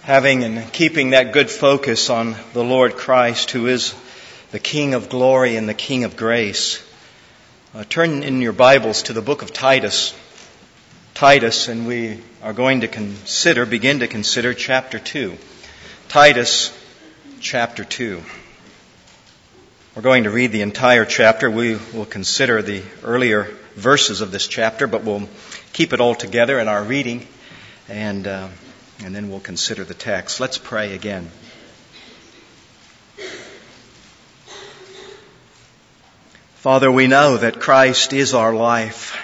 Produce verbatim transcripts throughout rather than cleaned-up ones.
having and keeping that good focus on the Lord Christ, who is the King of glory and the King of grace. Uh, turn in your Bibles to the book of Titus. Titus, and we are going to consider, begin to consider chapter two. Titus, chapter two. We're going to read the entire chapter. We will consider the earlier verses of this chapter, but we'll keep it all together in our reading, and uh, and then we'll consider the text. Let's pray again. Father, we know that Christ is our life,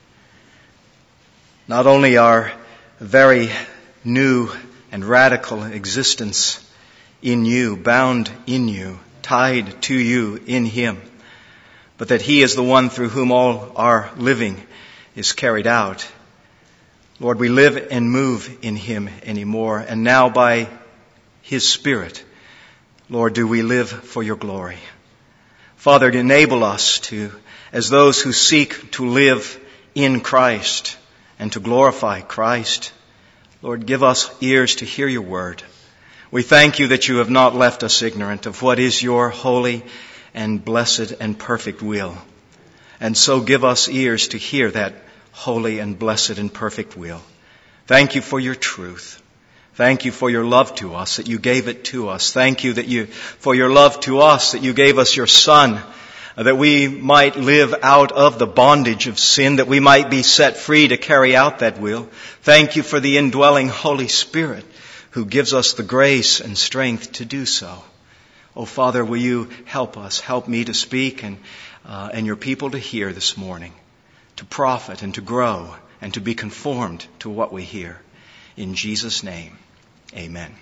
not only our very new and radical existence in you, bound in you, tied to you in Him, but that He is the one through whom all our living is carried out. Lord, we live and move in Him anymore, and now by His Spirit, Lord, do we live for your glory. Father, to enable us to, as those who seek to live in Christ and to glorify Christ, Lord, give us ears to hear your word. We thank you that you have not left us ignorant of what is your holy and blessed and perfect will. And so give us ears to hear that holy and blessed and perfect will. Thank you for your truth. Thank you for your love to us, that you gave it to us. Thank you that you, for your love to us, that you gave us your Son, that we might live out of the bondage of sin, that we might be set free to carry out that will. Thank you for the indwelling Holy Spirit, who gives us the grace and strength to do so. Oh, Father, will you help us, help me to speak and, uh, and your people to hear this morning, to profit and to grow and to be conformed to what we hear. In Jesus' name, amen.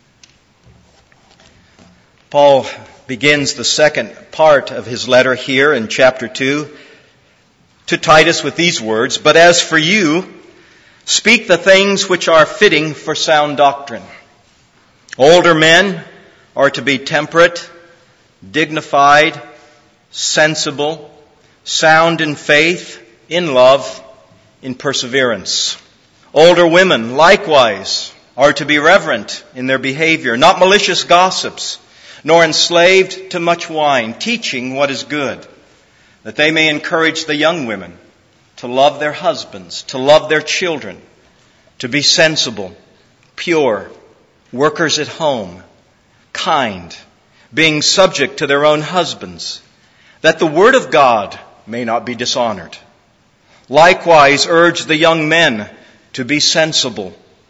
Paul begins the second part of his letter here in chapter two to Titus with these words, "But as for you, speak the things which are fitting for sound doctrine. Older men are to be temperate, dignified, sensible, sound in faith, in love, in perseverance. Older women, likewise, are to be reverent in their behavior, not malicious gossips, nor enslaved to much wine, teaching what is good, that they may encourage the young women to love their husbands, to love their children, to be sensible, pure, workers at home, kind, being subject to their own husbands, that the word of God may not be dishonored. Likewise, urge the young men to be sensible.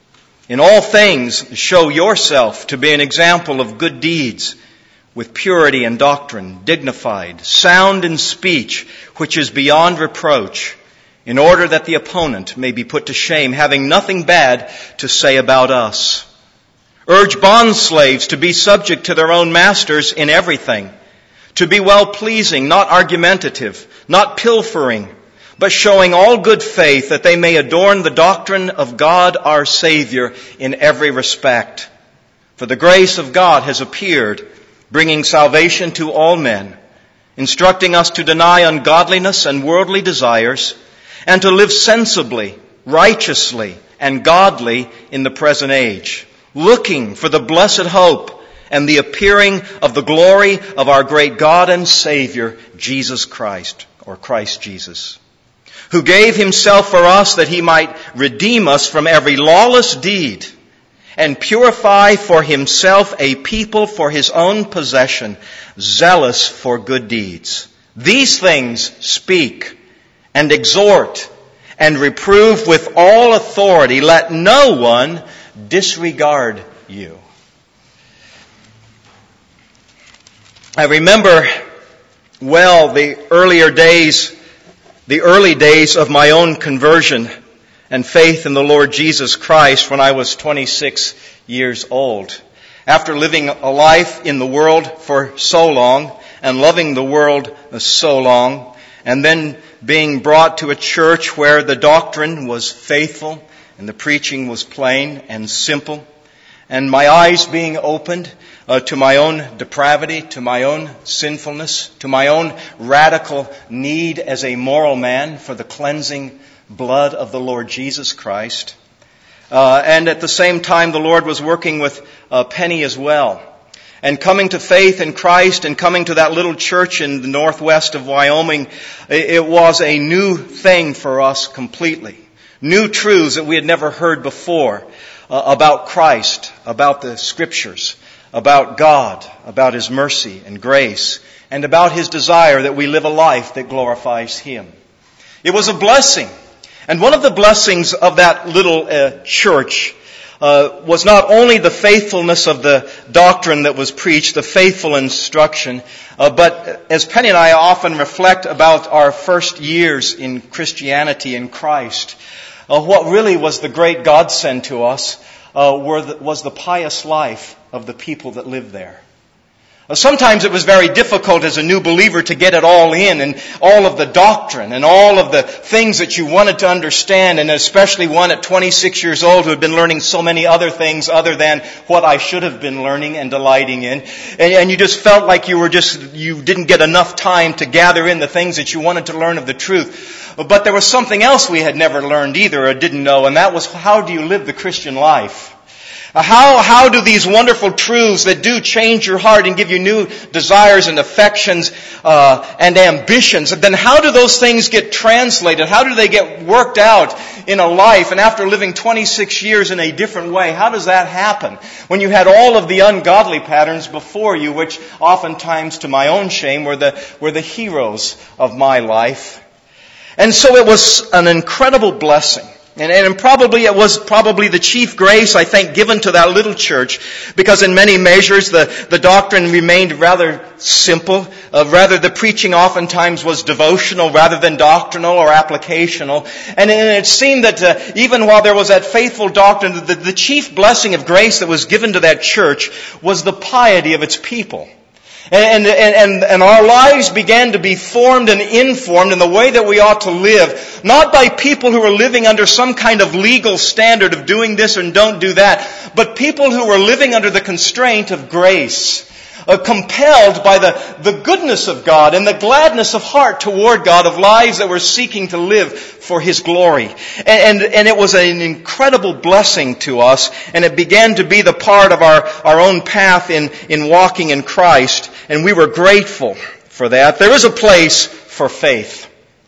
In all things, show yourself to be an example of good deeds, with purity and doctrine, dignified, sound in speech, which is beyond reproach, in order that the opponent may be put to shame, having nothing bad to say about us. Urge bondslaves to be subject to their own masters in everything, to be well-pleasing, not argumentative, not pilfering, but showing all good faith, that they may adorn the doctrine of God our Savior in every respect. For the grace of God has appeared, bringing salvation to all men, instructing us to deny ungodliness and worldly desires, and to live sensibly, righteously, and godly in the present age, looking for the blessed hope and the appearing of the glory of our great God and Savior, Jesus Christ, or Christ Jesus, who gave himself for us that he might redeem us from every lawless deed and purify for himself a people for his own possession, zealous for good deeds. These things speak and exhort and reprove with all authority. Let no one disregard you." I remember well the earlier days The early days of my own conversion and faith in the Lord Jesus Christ when I was twenty-six years old. After living a life in the world for so long and loving the world so long, and then being brought to a church where the doctrine was faithful and the preaching was plain and simple, and my eyes being opened uh, to my own depravity, to my own sinfulness, to my own radical need as a moral man for the cleansing blood of the Lord Jesus Christ, Uh, and at the same time, the Lord was working with uh, Penny as well. And coming to faith in Christ and coming to that little church in the northwest of Wyoming, it was a new thing for us completely. New truths that we had never heard before uh, about Christ, about the Scriptures, about God, about His mercy and grace, and about His desire that we live a life that glorifies Him. It was a blessing. And one of the blessings of that little uh, church uh, was not only the faithfulness of the doctrine that was preached, the faithful instruction, uh, but as Penny and I often reflect about our first years in Christianity in Christ, uh, what really was the great godsend to us uh, were the, was the pious life of the people that lived there. Sometimes it was very difficult as a new believer to get it all in, and all of the doctrine and all of the things that you wanted to understand, and especially one at twenty-six years old who had been learning so many other things other than what I should have been learning and delighting in. And, and you just felt like you were just, you didn't get enough time to gather in the things that you wanted to learn of the truth. But there was something else we had never learned either or didn't know, and that was, how do you live the Christian life? How, how do these wonderful truths that do change your heart and give you new desires and affections uh, and ambitions, then how do those things get translated? How do they get worked out in a life? And after living twenty-six years in a different way, how does that happen? When you had all of the ungodly patterns before you, which oftentimes, to my own shame, were the, were the heroes of my life. And so it was an incredible blessing. And, and probably it was probably the chief grace, I think, given to that little church, because in many measures the, the doctrine remained rather simple. Uh, rather, the preaching oftentimes was devotional rather than doctrinal or applicational. And, and it seemed that uh, even while there was that faithful doctrine, the, the chief blessing of grace that was given to that church was the piety of its people. And, and, and, and our lives began to be formed and informed in the way that we ought to live, not by people who were living under some kind of legal standard of doing this and don't do that, but people who were living under the constraint of grace, uh, compelled by the, the goodness of God and the gladness of heart toward God, of lives that were seeking to live for His glory. And, and, and it was an incredible blessing to us, and it began to be the part of our, our own path in, in walking in Christ. And we were grateful for that. There is a place for faith.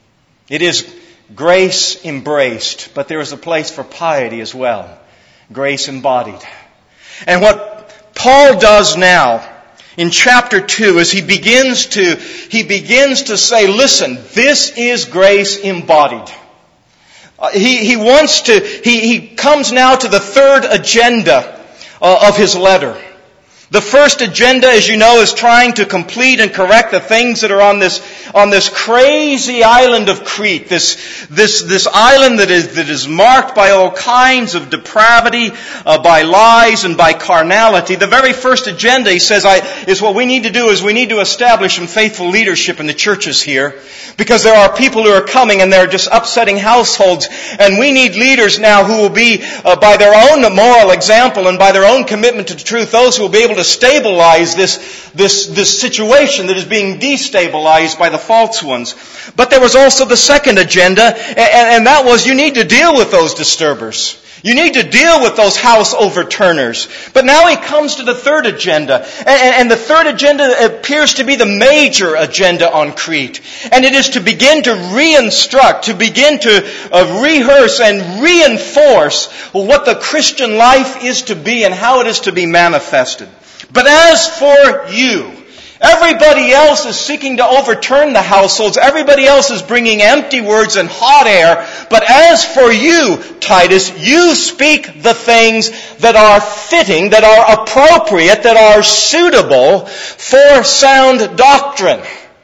It is grace embraced, but there is a place for piety as well. Grace embodied. And what Paul does now in chapter two is he begins to, he begins to say, listen, this is grace embodied. Uh, he, he wants to, he, he comes now to the third agenda uh, of his letter. The first agenda, as you know, is trying to complete and correct the things that are on this, on this crazy island of Crete. This, this, this island that is, that is marked by all kinds of depravity, uh, by lies and by carnality. The very first agenda, he says, I, is what we need to do is we need to establish some faithful leadership in the churches here. Because there are people who are coming and they're just upsetting households. And we need leaders now who will be, uh, by their own moral example and by their own commitment to the truth, those who will be able to stabilize this, this, this situation that is being destabilized by the false ones. But there was also the second agenda, and, and that was you need to deal with those disturbers. You need to deal with those house overturners. But now he comes to the third agenda. And, and the third agenda appears to be the major agenda on Crete. And it is to begin to re-instruct, to begin to uh, rehearse and reinforce what the Christian life is to be and how it is to be manifested. But as for you, everybody else is seeking to overturn the households. Everybody else is bringing empty words and hot air. But as for you, Titus, you speak the things that are fitting, that are appropriate, that are suitable for sound doctrine.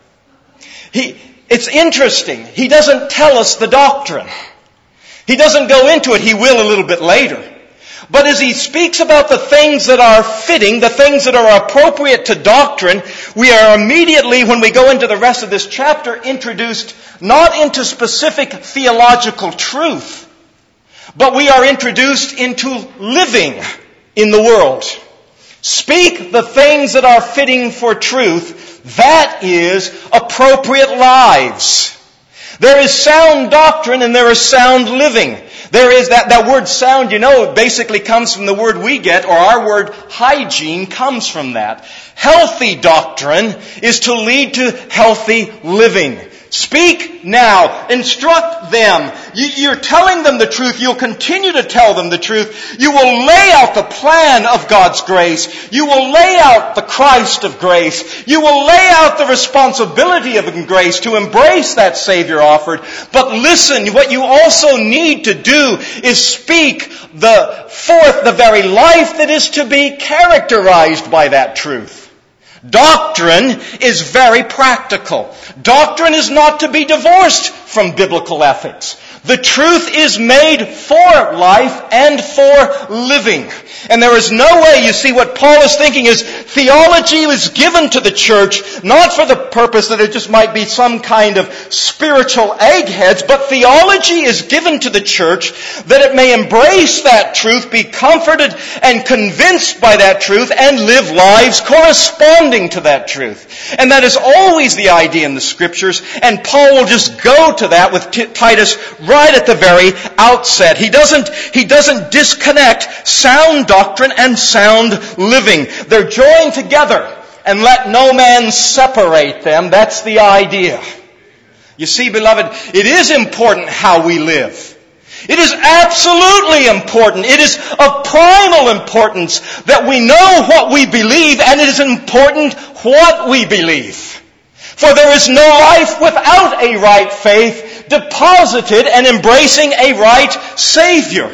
He, it's interesting. He doesn't tell us the doctrine. He doesn't go into it. He will a little bit later. But as he speaks about the things that are fitting, the things that are appropriate to doctrine, we are immediately, when we go into the rest of this chapter, introduced not into specific theological truth, but we are introduced into living in the world. Speak the things that are fitting for truth. That is appropriate lives. There is sound doctrine and there is sound living. There is that, that word sound, you know, basically comes from the word we get, or our word hygiene comes from that. Healthy doctrine is to lead to healthy living. Speak now. Instruct them. You're telling them the truth. You'll continue to tell them the truth. You will lay out the plan of God's grace. You will lay out the Christ of grace. You will lay out the responsibility of grace to embrace that Savior offered. But listen, what you also need to do is speak the forth the very life that is to be characterized by that truth. Doctrine is very practical. Doctrine is not to be divorced from biblical ethics. The truth is made for life and for living. And there is no way, you see, what Paul is thinking is theology is given to the church not for the purpose that it just might be some kind of spiritual eggheads, but theology is given to the church that it may embrace that truth, be comforted and convinced by that truth, and live lives corresponding to that truth. And that is always the idea in the Scriptures, and Paul will just go to that with T- Titus right at the very outset. He doesn't, he doesn't disconnect sound doctrine and sound living. They're joined together, and let no man separate them. That's the idea. You see, beloved, it is important how we live. It is absolutely important. It is of primal importance that we know what we believe, and it is important what we believe. For there is no life without a right faith, deposited and embracing a right Savior.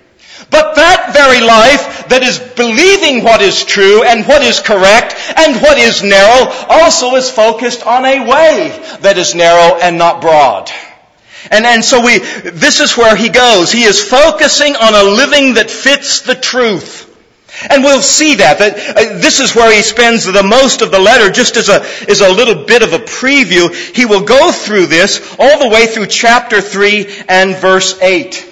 But that very life that is believing what is true and what is correct and what is narrow also is focused on a way that is narrow and not broad. And, and so we, this is where he goes. He is focusing on a living that fits the truth. And we'll see that. that uh, this is where he spends the most of the letter, just as a, as a little bit of a preview. He will go through this all the way through chapter three and verse eight.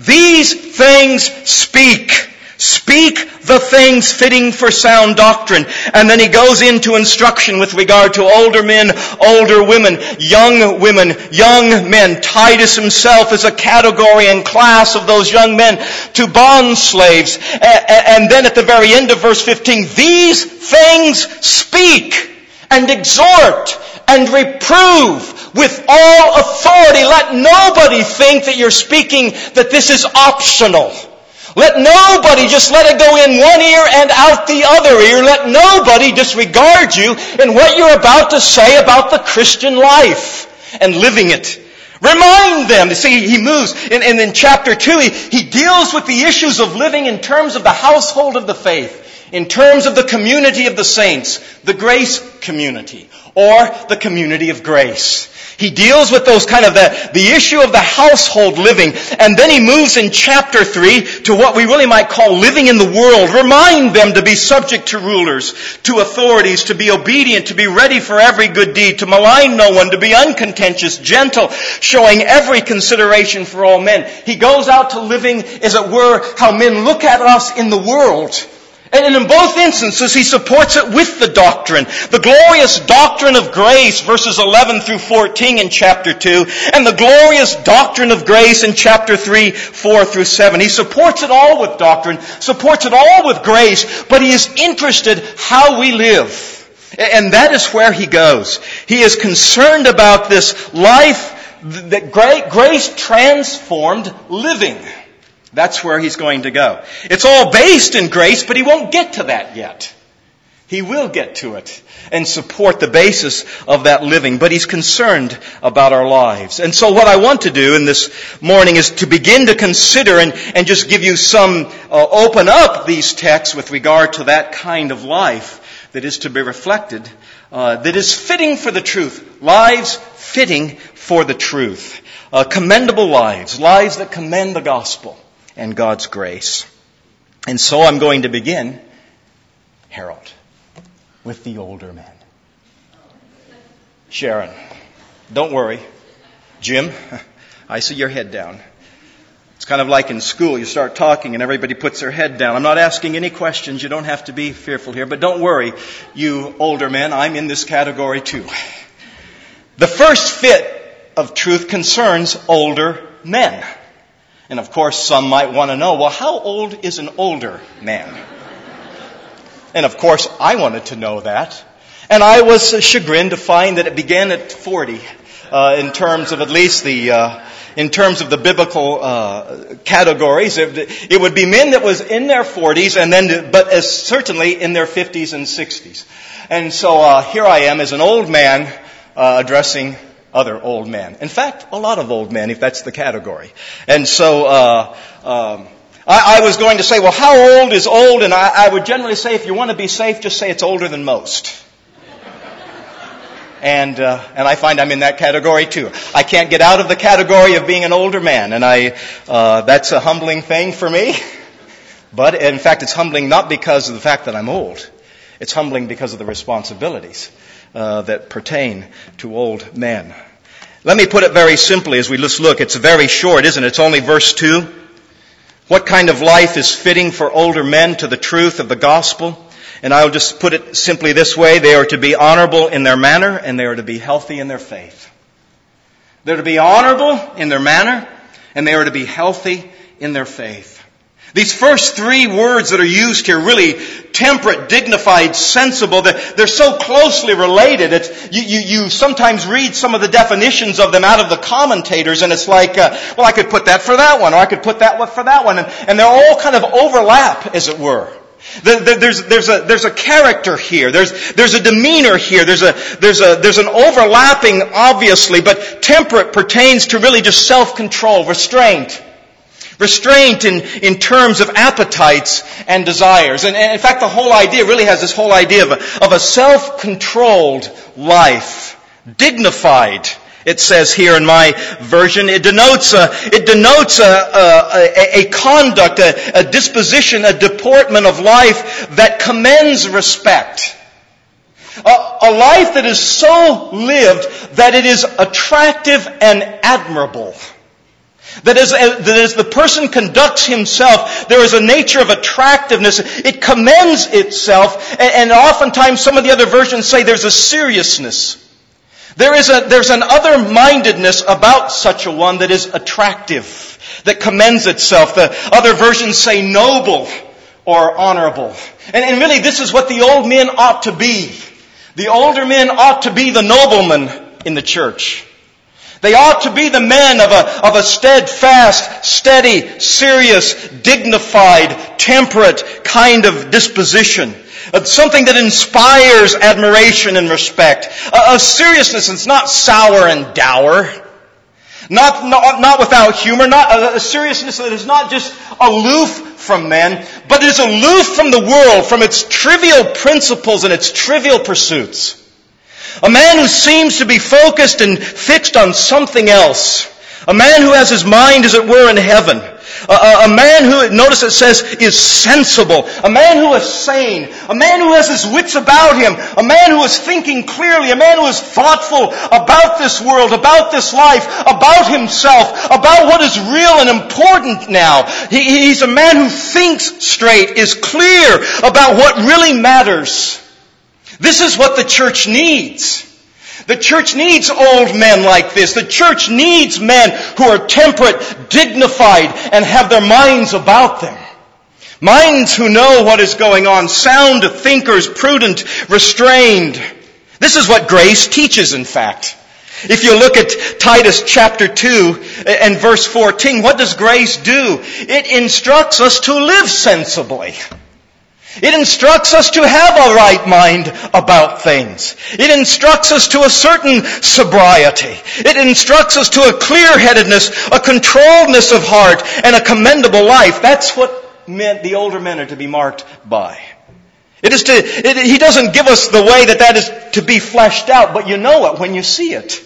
These things speak. Speak the things fitting for sound doctrine. And then he goes into instruction with regard to older men, older women, young women, young men. Titus himself is a category and class of those young men, to bond slaves. And then at the very end of verse fifteen, these things speak and exhort and reprove with all authority. Let nobody think that you're speaking that this is optional. Let nobody just let it go in one ear and out the other ear. Let nobody disregard you in what you're about to say about the Christian life and living it. Remind them. See, he moves. And, and in chapter two, he, he deals with the issues of living in terms of the household of the faith, in terms of the community of the saints, the grace community, or the community of grace. He deals with those kind of the, the issue of the household living. And then he moves in chapter three to what we really might call living in the world. Remind them to be subject to rulers, to authorities, to be obedient, to be ready for every good deed, to malign no one, to be uncontentious, gentle, showing every consideration for all men. He goes out to living, as it were, how men look at us in the world. And in both instances, he supports it with the doctrine. The glorious doctrine of grace, verses eleven through fourteen in chapter two, and the glorious doctrine of grace in chapter three, four through seven. He supports it all with doctrine, supports it all with grace, but he is interested how we live. And that is where he goes. He is concerned about this life, that grace transformed living. That's where he's going to go. It's all based in grace, but he won't get to that yet. He will get to it and support the basis of that living, but he's concerned about our lives. And so what I want to do in this morning is to begin to consider and, and just give you some, uh, open up these texts with regard to that kind of life that is to be reflected, uh, that is fitting for the truth. Lives fitting for the truth. Uh, commendable lives. Lives that commend the gospel and God's grace. And so I'm going to begin, Harold, with the older men. Sharon, don't worry. Jim, I see your head down. It's kind of like in school. You start talking and everybody puts their head down. I'm not asking any questions. You don't have to be fearful here. But don't worry, you older men. I'm in this category too. The first fit of truth concerns older men. And of course, some might want to know, well, how old is an older man? And of course, I wanted to know that. And I was chagrined to find that it began at forty, uh, in terms of at least the, uh, in terms of the biblical, uh, categories. It, it would be men that was in their forties and then, but as certainly in their fifties and sixties. And so, uh, here I am as an old man, uh, addressing other old men. In fact, a lot of old men, if that's the category. And so, uh, um, I, I was going to say, well, how old is old? And I, I would generally say, if you want to be safe, just say it's older than most. And, uh, and I find I'm in that category too. I can't get out of the category of being an older man. And I, uh, that's a humbling thing for me. But in fact, it's humbling not because of the fact that I'm old. It's humbling because of the responsibilities, uh, that pertain to old men. Let me put it very simply as we just look. It's very short, isn't it? It's only verse two. What kind of life is fitting for older men to the truth of the gospel? And I'll just put it simply this way. They are to be honorable in their manner, and they are to be healthy in their faith. They're to be honorable in their manner, and they are to be healthy in their faith. These first three words that are used here, really temperate, dignified, sensible, they're so closely related. It's, you, you, you sometimes read some of the definitions of them out of the commentators, and it's like, uh, well, I could put that for that one, or I could put that one for that one, and, and they're all kind of overlap, as it were. There's, there's a, there's a character here. There's, there's a demeanor here. There's a, there's a, there's an overlapping, obviously, but temperate pertains to really just self-control, restraint. Restraint in, in terms of appetites and desires. And, and in fact, the whole idea really has this whole idea of a, of a self-controlled life. Dignified. It says here in my version, it denotes a, it denotes a, a, a conduct, a, a disposition, a deportment of life that commends respect. A, a life that is so lived that it is attractive and admirable. That as, that as the person conducts himself, there is a nature of attractiveness. It commends itself, and, and oftentimes some of the other versions say there's a seriousness. There is a, there's an other-mindedness about such a one that is attractive, that commends itself. The other versions say noble or honorable. And, and really this is what the old men ought to be. The older men ought to be the noblemen in the church. They ought to be the men of a, of a steadfast, steady, serious, dignified, temperate kind of disposition. Something that inspires admiration and respect. A, a seriousness that's not sour and dour. Not, not, not without humor. Not a, a seriousness that is not just aloof from men, but is aloof from the world, from its trivial principles and its trivial pursuits. A man who seems to be focused and fixed on something else. A man who has his mind, as it were, in heaven. A, a, a man who, notice it says, is sensible. A man who is sane. A man who has his wits about him. A man who is thinking clearly. A man who is thoughtful about this world, about this life, about himself, about what is real and important now. He, he's a man who thinks straight, is clear about what really matters. This is what the church needs. The church needs old men like this. The church needs men who are temperate, dignified, and have their minds about them. Minds who know what is going on. Sound thinkers, prudent, restrained. This is what grace teaches, in fact. If you look at Titus chapter two and verse fourteen, what does grace do? It instructs us to live sensibly. It instructs us to have a right mind about things. It instructs us to a certain sobriety. It instructs us to a clear-headedness, a controlledness of heart, and a commendable life. That's what men, the older men are to be marked by. It is to, it, he doesn't give us the way that that is to be fleshed out, but you know it when you see it.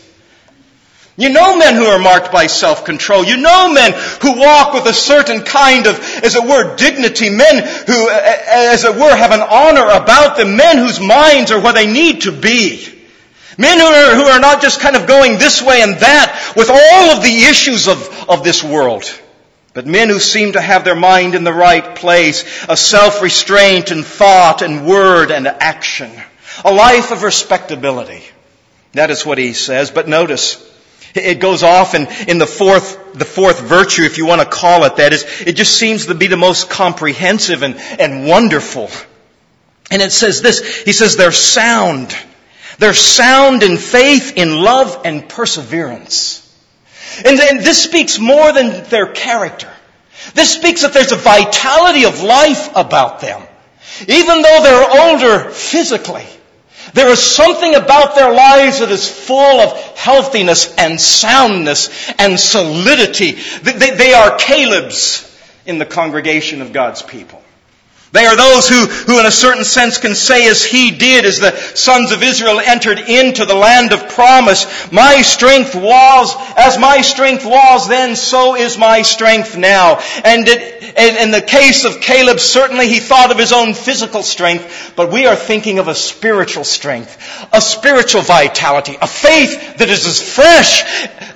You know men who are marked by self-control. You know men who walk with a certain kind of, as it were, dignity. Men who, as it were, have an honor about them. Men whose minds are where they need to be. Men who are, who are not just kind of going this way and that with all of the issues of, of this world. But men who seem to have their mind in the right place. A self-restraint in thought and word and action. A life of respectability. That is what he says. But notice, It goes off in, in the fourth, the fourth virtue, if you want to call it that. Is, it just seems to be the most comprehensive and, and wonderful. And it says this, he says they're sound. They're sound in faith, in love, and perseverance. And, and this speaks more than their character. This speaks that there's a vitality of life about them. Even though they're older physically, there is something about their lives that is full of healthiness and soundness and solidity. They, they are Calebs in the congregation of God's people. They are those who, who in a certain sense can say as he did as the sons of Israel entered into the land of promise, my strength was, as my strength was then, so is my strength now. And it, in, in the case of Caleb, certainly he thought of his own physical strength, but we are thinking of a spiritual strength, a spiritual vitality, a faith that is as fresh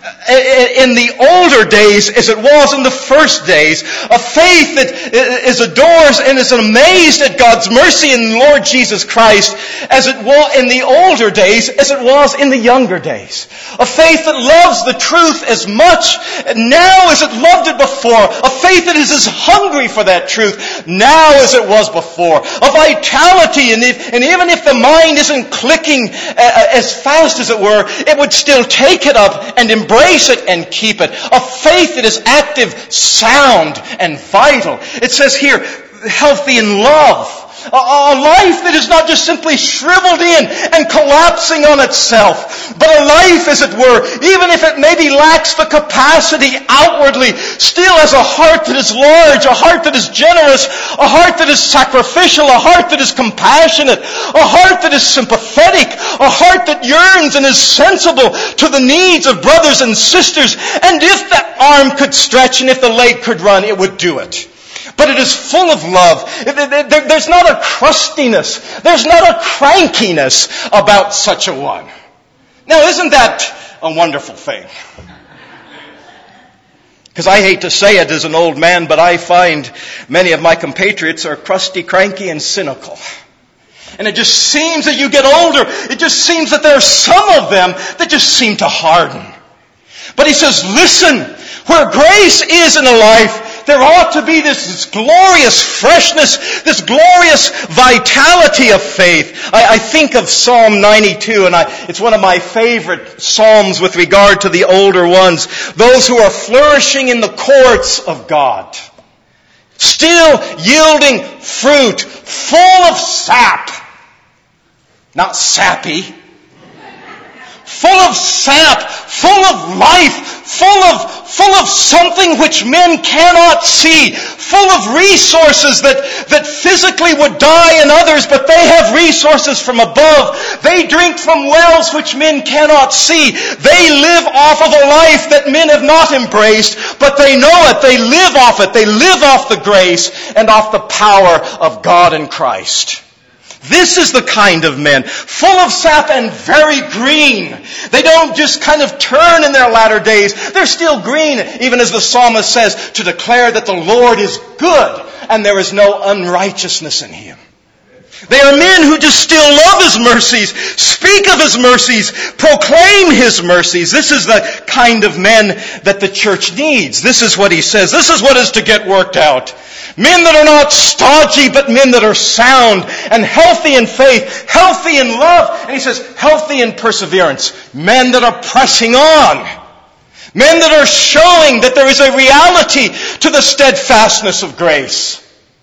in the older days as it was in the first days, a faith that is adores and is amazed at God's mercy in Lord Jesus Christ as it was in the older days as it was in the younger days. A faith that loves the truth as much now as it loved it before. A faith that is as hungry for that truth now as it was before. A vitality, and, if, and even if the mind isn't clicking as fast as it were, it would still take it up and embrace it and keep it. A faith that is active, sound, and vital. It says here, healthy in love. A, a life that is not just simply shriveled in and collapsing on itself, but a life, as it were, even if it maybe lacks the capacity outwardly, still has a heart that is large, a heart that is generous, a heart that is sacrificial, a heart that is compassionate, a heart that is sympathetic, a heart that yearns and is sensible to the needs of brothers and sisters. And if that arm could stretch and if the leg could run, it would do it. But it is full of love. There's not a crustiness. There's not a crankiness about such a one. Now, isn't that a wonderful thing? Because I hate to say it as an old man, but I find many of my compatriots are crusty, cranky, and cynical. And it just seems that you get older, it just seems that there are some of them that just seem to harden. But he says, listen, where grace is in a life, there ought to be this, this glorious freshness, this glorious vitality of faith. I, I think of Psalm ninety-two, and I, it's one of my favorite psalms with regard to the older ones. Those who are flourishing in the courts of God, still yielding fruit, full of sap, not sappy, full of sap, full of life, full of full of something which men cannot see, full of resources that, that physically would die in others, but they have resources from above. They drink from wells which men cannot see. They live off of a life that men have not embraced, but they know it. They live off it. They live off the grace and off the power of God in Christ. This is the kind of men, full of sap and very green. They don't just kind of turn in their latter days. They're still green, even as the psalmist says, to declare that the Lord is good and there is no unrighteousness in Him. They are men who just still love His mercies, speak of His mercies, proclaim His mercies. This is the kind of men that the church needs. This is what he says. This is what is to get worked out. Men that are not stodgy, but men that are sound and healthy in faith, healthy in love. And he says, healthy in perseverance. Men that are pressing on. Men that are showing that there is a reality to the steadfastness of grace.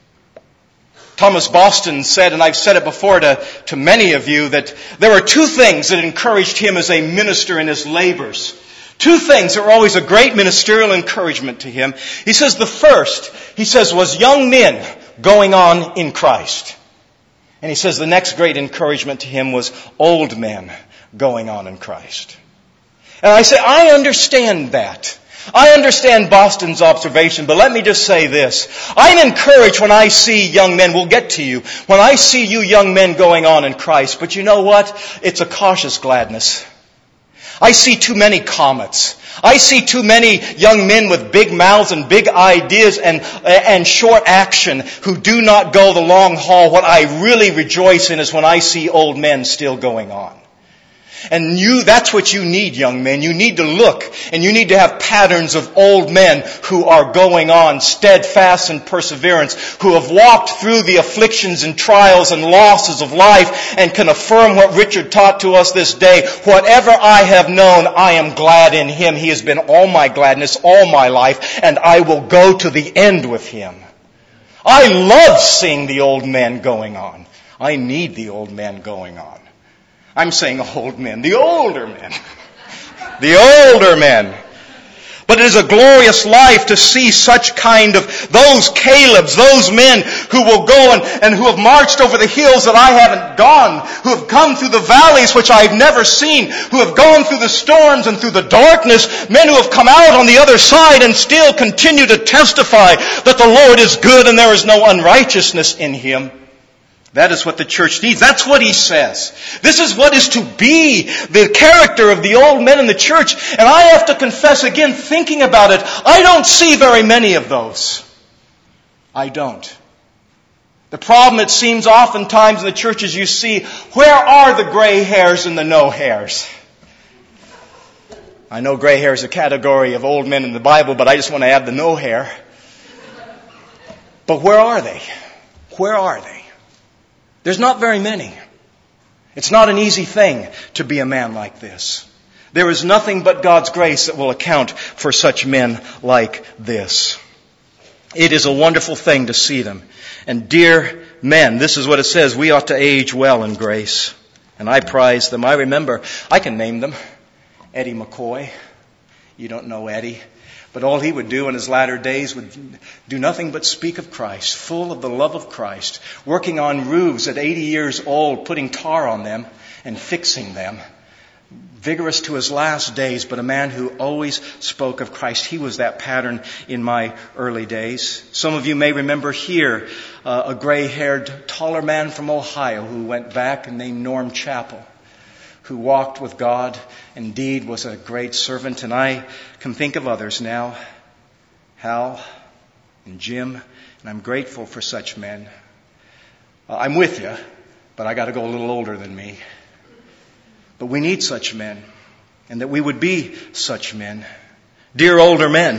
Thomas Boston said, and I've said it before to, to many of you, that there were two things that encouraged him as a minister in his labors. Two things that were always a great ministerial encouragement to him. He says the first, he says, was young men going on in Christ. And he says the next great encouragement to him was old men going on in Christ. And I say, I understand that. I understand Boston's observation, but let me just say this. I'm encouraged when I see young men, we'll get to you, when I see you young men going on in Christ. But you know what? It's a cautious gladness. I see too many comets. I see too many young men with big mouths and big ideas and, and short action who do not go the long haul. What I really rejoice in is when I see old men still going on. And you, that's what you need, young men. You need to look and you need to have patterns of old men who are going on steadfast in perseverance, who have walked through the afflictions and trials and losses of life and can affirm what Richard taught to us this day. Whatever I have known, I am glad in Him. He has been all my gladness, all my life, and I will go to the end with Him. I love seeing the old men going on. I need the old men going on. I'm saying old men, the older men. The older men. But it is a glorious life to see such kind of, those Calebs, those men who will go and, and who have marched over the hills that I haven't gone, who have come through the valleys which I've never seen, who have gone through the storms and through the darkness, men who have come out on the other side and still continue to testify that the Lord is good and there is no unrighteousness in Him. That is what the church needs. That's what he says. This is what is to be the character of the old men in the church. And I have to confess again, thinking about it, I don't see very many of those. I don't. The problem, it seems, oftentimes in the churches you see, where are the gray hairs and the no hairs? I know gray hair is a category of old men in the Bible, but I just want to add the no hair. But where are they? Where are they? There's not very many. It's not an easy thing to be a man like this. There is nothing but God's grace that will account for such men like this. It is a wonderful thing to see them. And dear men, this is what it says, we ought to age well in grace. And I prize them. I remember, I can name them. Eddie McCoy. You don't know Eddie. But all he would do in his latter days would do nothing but speak of Christ, full of the love of Christ, working on roofs at eighty years old, putting tar on them and fixing them. Vigorous to his last days, but a man who always spoke of Christ. He was that pattern in my early days. Some of you may remember here uh, a gray-haired, taller man from Ohio who went back and named Norm Chappell, who walked with God, indeed was a great servant. And I can think of others now, Hal and Jim, and I'm grateful for such men. Uh, I'm with you, but I got to go a little older than me. But we need such men, and that we would be such men. Dear older men.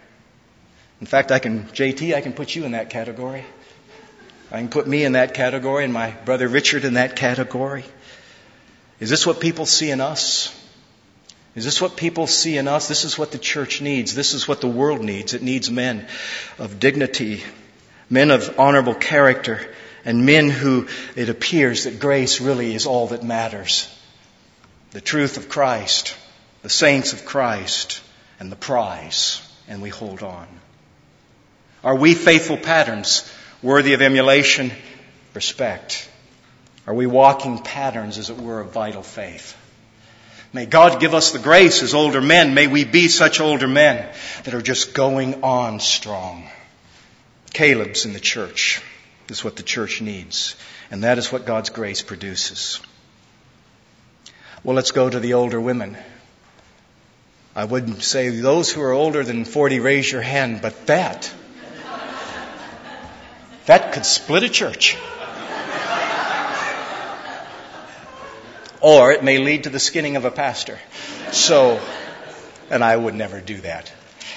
In fact, I can, J T, I can put you in that category. I can put me in that category and my brother Richard in that category. Is this what people see in us? Is this what people see in us? This is what the church needs. This is what the world needs. It needs men of dignity, men of honorable character, and men who it appears that grace really is all that matters. The truth of Christ, the saints of Christ, and the prize. And we hold on. Are we faithful patterns worthy of emulation, respect? Are we walking patterns, as it were, of vital faith? May God give us the grace as older men. May we be such older men that are just going on strong. Caleb's in the church is what the church needs. And that is what God's grace produces. Well, let's go to the older women. I wouldn't say those who are older than forty, raise your hand, but that, that could split a church. Or it may lead to the skinning of a pastor. So, and I would never do that.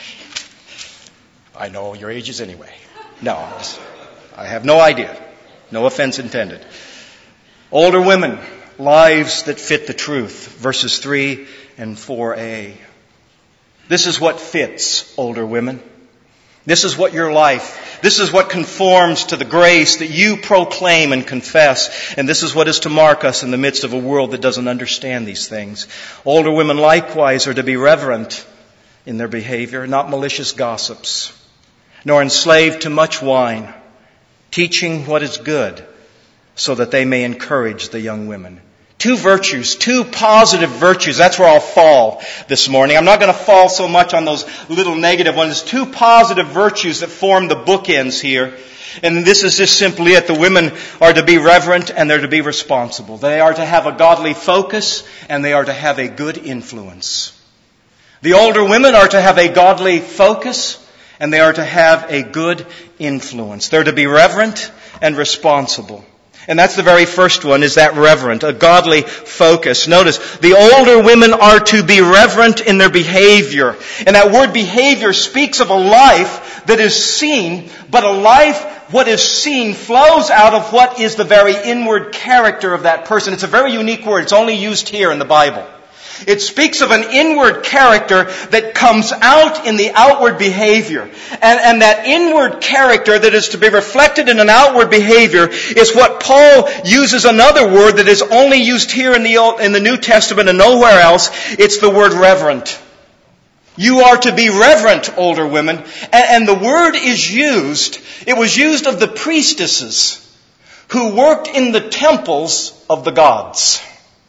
I know your ages anyway. No, I have no idea. No offense intended. Older women, lives that fit the truth. Verses three and four a. This is what fits, older women. This is what your life, this is what conforms to the grace that you proclaim and confess. And this is what is to mark us in the midst of a world that doesn't understand these things. Older women likewise are to be reverent in their behavior, not malicious gossips, nor enslaved to much wine, teaching what is good, so that they may encourage the young women. Two virtues, two positive virtues. That's where I'll fall this morning. I'm not going to fall so much on those little negative ones. Two positive virtues that form the bookends here. And this is just simply it. The women are to be reverent and they're to be responsible. They are to have a godly focus and they are to have a good influence. The older women are to have a godly focus and they are to have a good influence. They're to be reverent and responsible. And that's the very first one, is that reverent, a godly focus. Notice, the older women are to be reverent in their behavior. And that word behavior speaks of a life that is seen, but a life, what is seen, flows out of what is the very inward character of that person. It's a very unique word. It's only used here in the Bible. It speaks of an inward character that comes out in the outward behavior. And, and that inward character that is to be reflected in an outward behavior is what Paul uses another word that is only used here in the, Old, in the New Testament and nowhere else. It's the word reverent. You are to be reverent, older women. And, and the word is used, it was used of the priestesses who worked in the temples of the gods.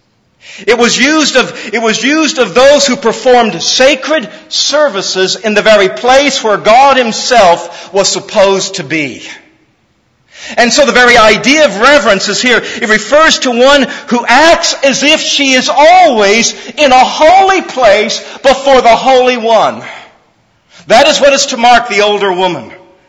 It was used of, it was used of those who performed sacred services in the very place where God Himself was supposed to be. And so the very idea of reverence is here. It refers to one who acts as if she is always in a holy place before the Holy One. That is what is to mark the older woman.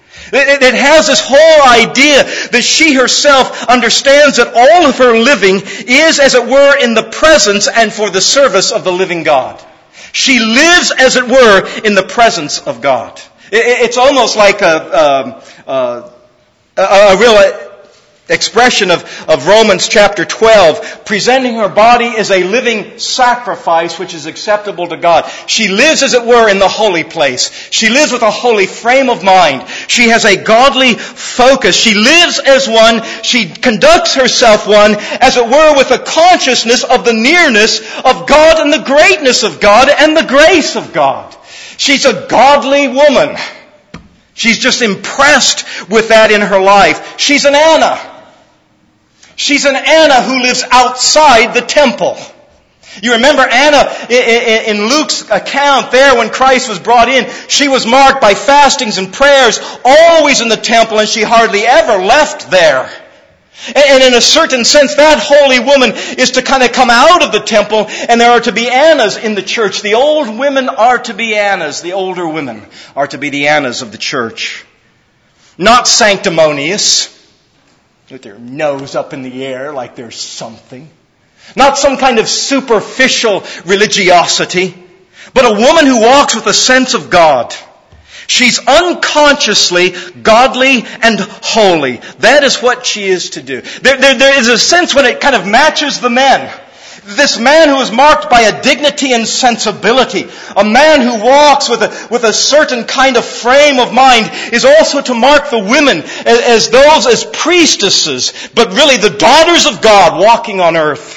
It has this whole idea that she herself understands that all of her living is, as it were, in the presence and for the service of the living God. She lives, as it were, in the presence of God. It's almost like a, a, a, a real expression of, of Romans chapter twelve, presenting her body as a living sacrifice which is acceptable to God. She lives, as it were, in the holy place. She lives with a holy frame of mind. She has a godly focus. She lives as one. She conducts herself one, as it were, with a consciousness of the nearness of God and the greatness of God and the grace of God. She's a godly woman. She's just impressed with that in her life. She's an Anna. She's an Anna who lives outside the temple. You remember Anna in Luke's account there when Christ was brought in. She was marked by fastings and prayers, always in the temple, and she hardly ever left there. And in a certain sense, that holy woman is to kind of come out of the temple, and there are to be Annas in the church. The old women are to be Annas. The older women are to be the Annas of the church. Not sanctimonious, with their nose up in the air like there's something. Not some kind of superficial religiosity, but a woman who walks with a sense of God. She's unconsciously godly and holy. That is what she is to do. There, there, there is a sense when it kind of matches the men. This man who is marked by a dignity and sensibility, a man who walks with a, with a certain kind of frame of mind, is also to mark the women as, as those as priestesses, but really the daughters of God walking on earth.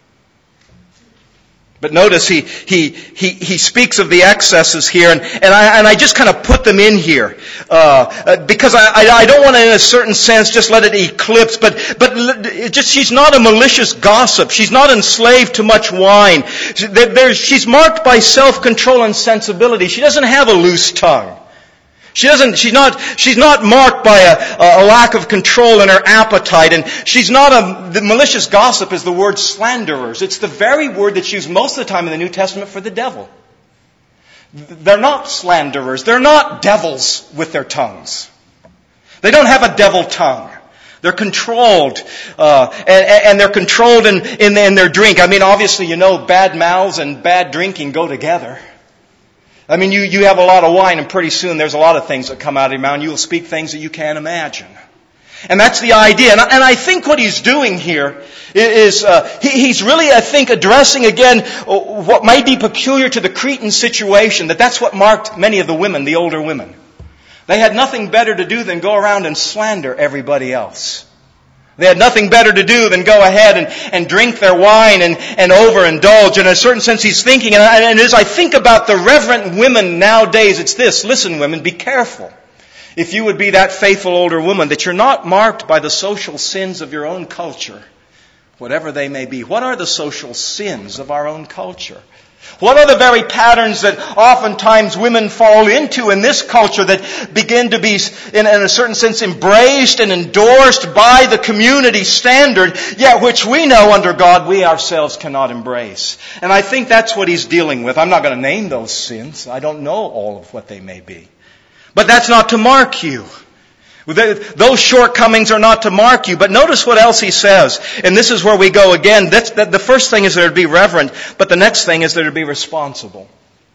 But notice he he he he speaks of the excesses here, and, and I and I just kind of put them in here uh, because I I don't want to, in a certain sense, just let it eclipse. But but it just she's not a malicious gossip. She's not enslaved to much wine. There's, she's marked by self-control and sensibility. She doesn't have a loose tongue. She doesn't, she's not, she's not marked by a, a lack of control in her appetite, and she's not a, the malicious gossip is the word slanderers. It's the very word that's used most of the time in the New Testament for the devil. They're not slanderers. They're not devils with their tongues. They don't have a devil tongue. They're controlled, uh, and, and they're controlled in, in, in their drink. I mean, obviously, you know, bad mouths and bad drinking go together. I mean, you, you have a lot of wine, and pretty soon there's a lot of things that come out of your mouth, and you will speak things that you can't imagine. And that's the idea. And I, and I think what he's doing here is, uh, he, he's really, I think, addressing again what might be peculiar to the Cretan situation, that that's what marked many of the women, the older women. They had nothing better to do than go around and slander everybody else. They had nothing better to do than go ahead and, and drink their wine and, and overindulge. In a certain sense, he's thinking, and, and as I think about the reverent women nowadays, it's this. Listen, women, be careful. If you would be that faithful older woman, that you're not marked by the social sins of your own culture, whatever they may be. What are the social sins of our own culture? What are the very patterns that oftentimes women fall into in this culture that begin to be, in, in a certain sense, embraced and endorsed by the community standard, yet which we know under God we ourselves cannot embrace? And I think that's what he's dealing with. I'm not going to name those sins. I don't know all of what they may be. But that's not to mark you. Those shortcomings are not to mark you. But notice what else he says. And this is where we go again. That's, that, the first thing is there to be reverent, but the next thing is there to be responsible.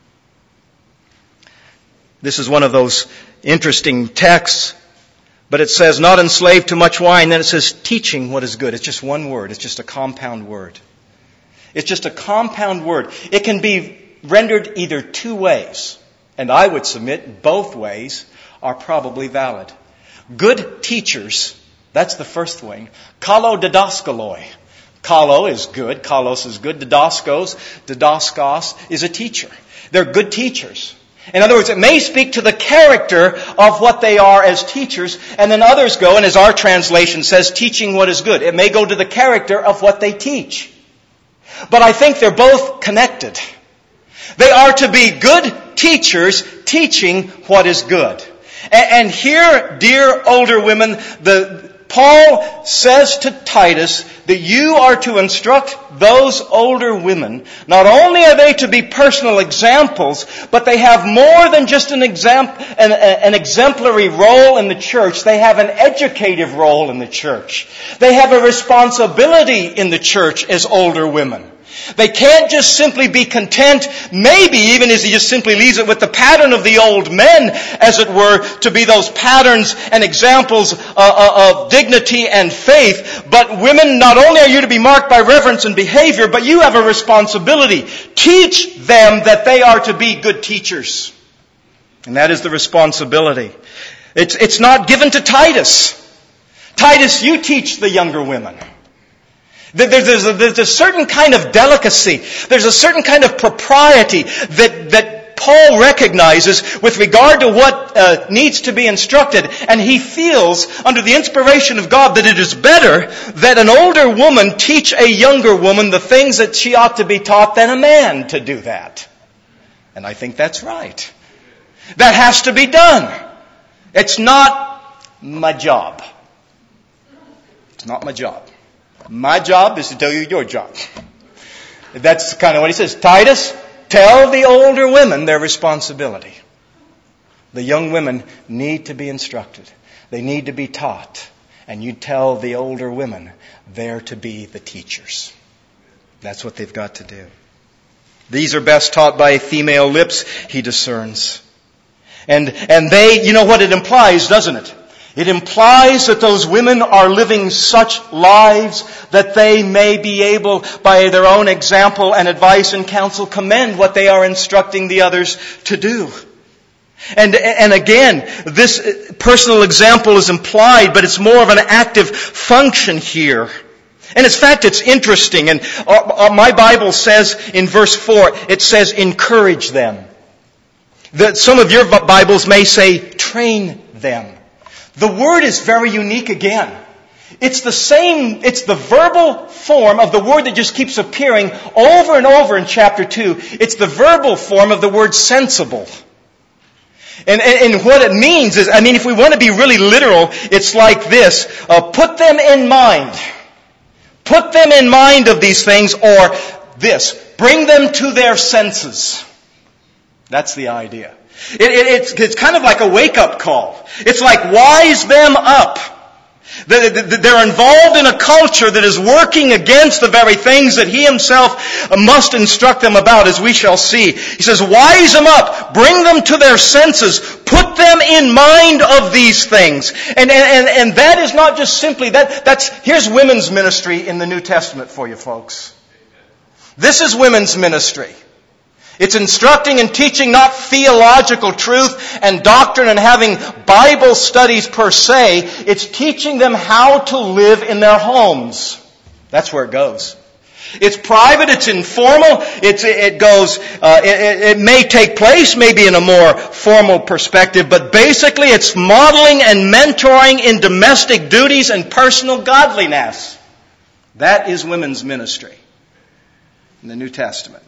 This is one of those interesting texts. But it says, not enslaved to much wine. Then it says, teaching what is good. It's just one word. It's just a compound word. It's just a compound word. It can be rendered either two ways. And I would submit both ways are probably valid. Good teachers, that's the first thing. Kalo didaskaloi. Kalo is good. Kalos is good. Didaskos, didaskos is a teacher. They're good teachers. In other words, it may speak to the character of what they are as teachers, and then others go, and as our translation says, teaching what is good. It may go to the character of what they teach. But I think they're both connected. They are to be good teachers teaching what is good. And here, dear older women, the Paul says to Titus that you are to instruct those older women. Not only are they to be personal examples, but they have more than just an, exam- an, an exemplary role in the church. They have an educative role in the church. They have a responsibility in the church as older women. They can't just simply be content, maybe even as he just simply leaves it with the pattern of the old men, as it were, to be those patterns and examples uh, of dignity and faith. But women, not only are you to be marked by reverence and behavior, but you have a responsibility. Teach them that they are to be good teachers. And that is the responsibility. It's, it's not given to Titus. Titus, you teach the younger women. There's a, there's a certain kind of delicacy. There's a certain kind of propriety that, that Paul recognizes with regard to what uh, needs to be instructed. And he feels, under the inspiration of God, that it is better that an older woman teach a younger woman the things that she ought to be taught than a man to do that. And I think that's right. That has to be done. It's not my job. It's not my job. My job is to tell you your job. That's kind of what he says. Titus, tell the older women their responsibility. The young women need to be instructed. They need to be taught. And you tell the older women they're to be the teachers. That's what they've got to do. These are best taught by female lips, he discerns. And, and they, you know what it implies, doesn't it? It implies that those women are living such lives that they may be able, by their own example and advice and counsel, commend what they are instructing the others to do. And, and again, this personal example is implied, but it's more of an active function here. And in fact, it's interesting. And my Bible says in verse four, it says, encourage them. That some of your Bibles may say, train them. The word is very unique again. It's the same, it's the verbal form of the word that just keeps appearing over and over in chapter two. It's the verbal form of the word sensible. And, and, and what it means is, I mean, if we want to be really literal, it's like this. Uh, put them in mind. Put them in mind of these things, or this. Bring them to their senses. That's the idea. It, it, it's, it's kind of like a wake-up call. It's like wise them up. They're involved in a culture that is working against the very things that he himself must instruct them about, as we shall see. He says, wise them up. Bring them to their senses. Put them in mind of these things. And, and, and that is not just simply, that. that's here's women's ministry in the New Testament for you folks. This is women's ministry. It's instructing and teaching not theological truth and doctrine and having Bible studies per se. It's teaching them how to live in their homes. That's where it goes. It's private, it's informal, it's, it goes, uh, it, it may take place maybe in a more formal perspective, but basically it's modeling and mentoring in domestic duties and personal godliness. That is women's ministry in the New Testament.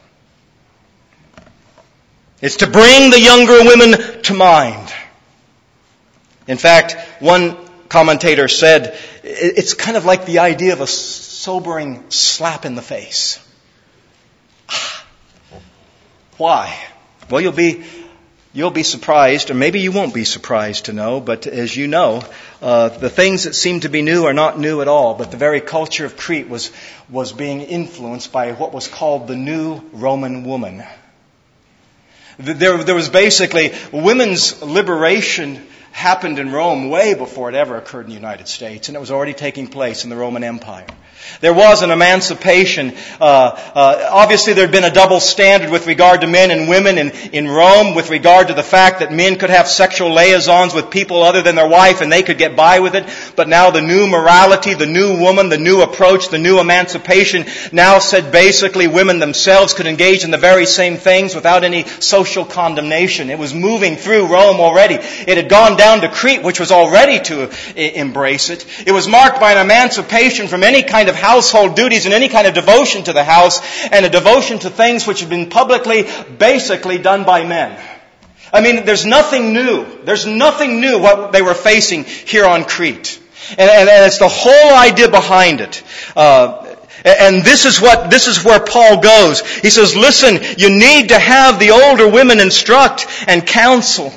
It's to bring the younger women to mind. In fact, one commentator said, it's kind of like the idea of a sobering slap in the face. Why? Well, you'll be You'll be surprised, or maybe you won't be surprised to know, but as you know, uh, the things that seem to be new are not new at all. But the very culture of Crete was, was being influenced by what was called the new Roman woman. There, there was basically, women's liberation happened in Rome way before it ever occurred in the United States, and it was already taking place in the Roman Empire. There was an emancipation. Uh, uh, obviously, there had been a double standard with regard to men and women in, in Rome, with regard to the fact that men could have sexual liaisons with people other than their wife, and they could get by with it. But now the new morality, the new woman, the new approach, the new emancipation now said basically women themselves could engage in the very same things without any social condemnation. It was moving through Rome already. It had gone down to Crete, which was already to embrace it. It was marked by an emancipation from any kind of household duties and any kind of devotion to the house, and a devotion to things which had been publicly, basically done by men. I mean, there's nothing new. There's nothing new what they were facing here on Crete. And, and, and it's the whole idea behind it. Uh, and this is what, this is where Paul goes. He says, listen, you need to have the older women instruct and counsel.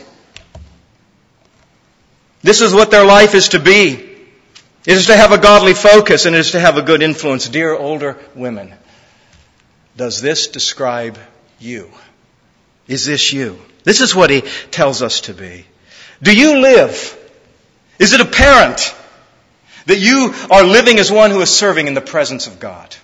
This is what their life is to be. It is to have a godly focus, and it is to have a good influence. Dear older women, does this describe you? Is this you? This is what he tells us to be. Do you live? Is it apparent that you are living as one who is serving in the presence of God?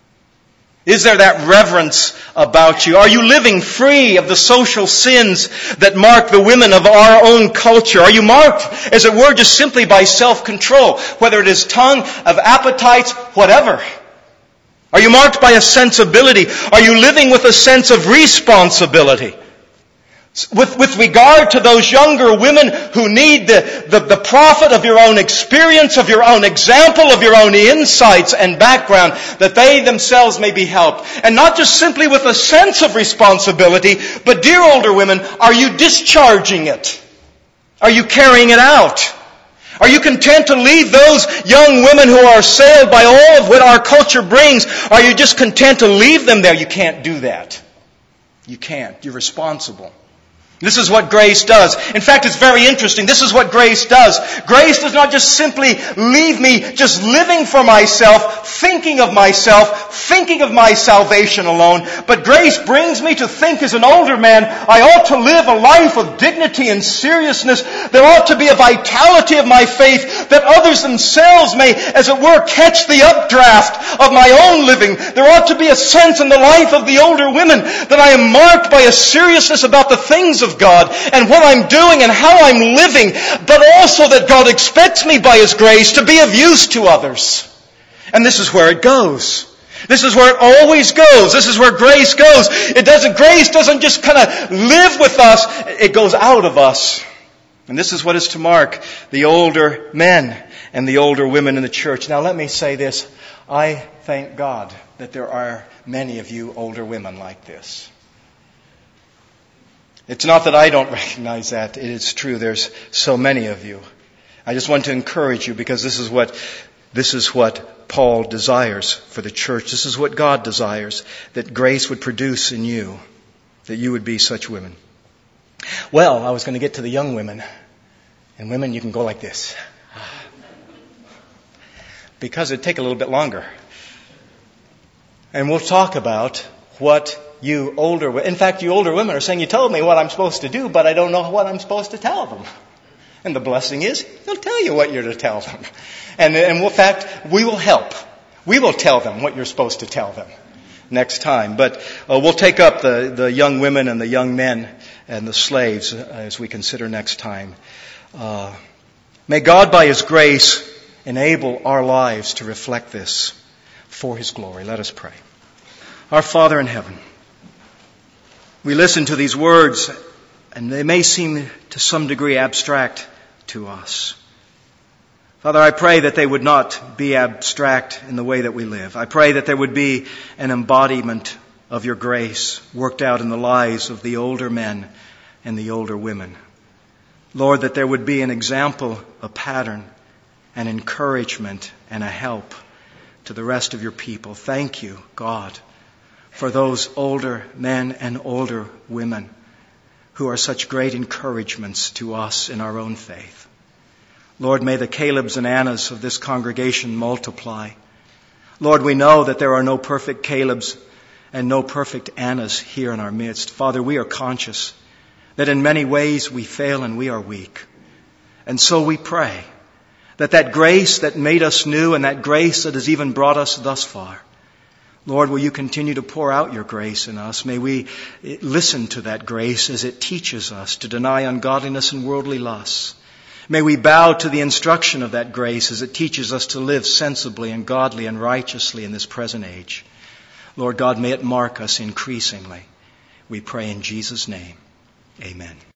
Is there that reverence about you? Are you living free of the social sins that mark the women of our own culture? Are you marked, as it were, just simply by self-control, whether it is tongue, of appetites, whatever? Are you marked by a sensibility? Are you living with a sense of responsibility? With, with regard to those younger women who need the, the, the profit of your own experience, of your own example, of your own insights and background, that they themselves may be helped. And not just simply with a sense of responsibility, but dear older women, are you discharging it? Are you carrying it out? Are you content to leave those young women who are assailed by all of what our culture brings? Are you just content to leave them there? You can't do that. You can't. You're responsible. This is what grace does. In fact, it's very interesting. This is what grace does. Grace does not just simply leave me just living for myself, thinking of myself, thinking of my salvation alone, but grace brings me to think as an older man, I ought to live a life of dignity and seriousness. There ought to be a vitality of my faith that others themselves may, as it were, catch the updraft of my own living. There ought to be a sense in the life of the older women that I am marked by a seriousness about the things of of God and what I'm doing and how I'm living, but also that God expects me by His grace to be of use to others. And this is where it goes. This is where it always goes. This is where grace goes. It doesn't, grace doesn't just kind of live with us. It goes out of us. And this is what is to mark the older men and the older women in the church. Now let me say this. I thank God that there are many of you older women like this. It's not that I don't recognize that. It is true. There's so many of you. I just want to encourage you because this is what, this is what Paul desires for the church. This is what God desires, that grace would produce in you, that you would be such women. Well, I was going to get to the young women. And women, you can go like this. Because it'd take a little bit longer. And we'll talk about what you older, in fact, you older women are saying, you told me what I'm supposed to do, but I don't know what I'm supposed to tell them. And the blessing is, He'll tell you what you're to tell them. And, and in fact, we will help. We will tell them what you're supposed to tell them next time. But uh, we'll take up the, the young women and the young men and the slaves uh, as we consider next time. Uh, may God, by His grace, enable our lives to reflect this for His glory. Let us pray. Our Father in heaven, we listen to these words, and they may seem to some degree abstract to us. Father, I pray that they would not be abstract in the way that we live. I pray that there would be an embodiment of your grace worked out in the lives of the older men and the older women. Lord, that there would be an example, a pattern, an encouragement, and a help to the rest of your people. Thank you, God, for those older men and older women who are such great encouragements to us in our own faith. Lord, may the Calebs and Annas of this congregation multiply. Lord, we know that there are no perfect Calebs and no perfect Annas here in our midst. Father, we are conscious that in many ways we fail and we are weak. And so we pray that that grace that made us new and that grace that has even brought us thus far, Lord, will you continue to pour out your grace in us? May we listen to that grace as it teaches us to deny ungodliness and worldly lusts. May we bow to the instruction of that grace as it teaches us to live sensibly and godly and righteously in this present age. Lord God, may it mark us increasingly. We pray in Jesus' name. Amen.